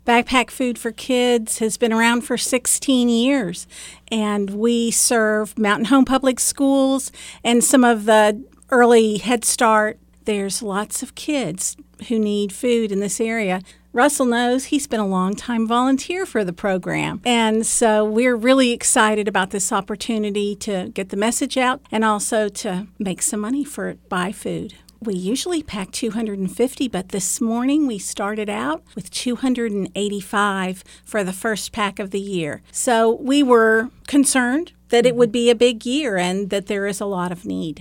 Backpack Food for Kids has been around for 16 years, and we serve Mountain Home Public Schools and some of the early Head Start. There's lots of kids who need food in this area. Russell knows he's been a long-time volunteer for the program, and so we're really excited about this opportunity to get the message out and also to make some money for Buy Food. We usually pack 250, but this morning we started out with 285 for the first pack of the year. So we were concerned that it would be a big year and that there is a lot of need.